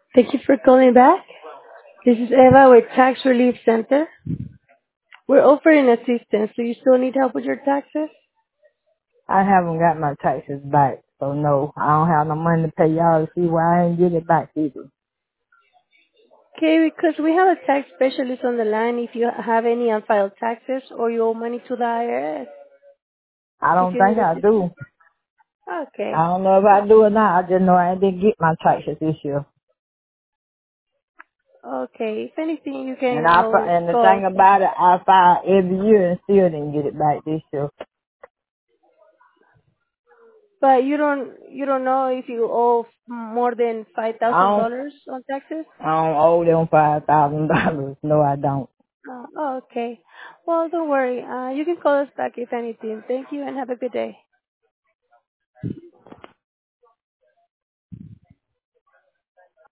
Thank you for calling back. This is Eva with Tax Relief Center. We're offering assistance. Do you still need help with your taxes? I haven't got my taxes back, so no, I don't have no money to pay y'all to see why I ain't get it back either. Okay, because we have a tax specialist on the line if you have any unfiled taxes or you owe money to the IRS. I If don't you need think I assistance. do. Okay. I don't know if I do or not. I just know I didn't get my taxes this year. Okay. If anything, you And can always and the call. thing about it, I filed every year and still didn't get it back this year. But you don't know if you owe more than five I thousand don't, dollars on taxes? I don't owe them $5,000. No, I don't. Okay. Well, don't worry. You can call us back if anything. Thank you and have a good day.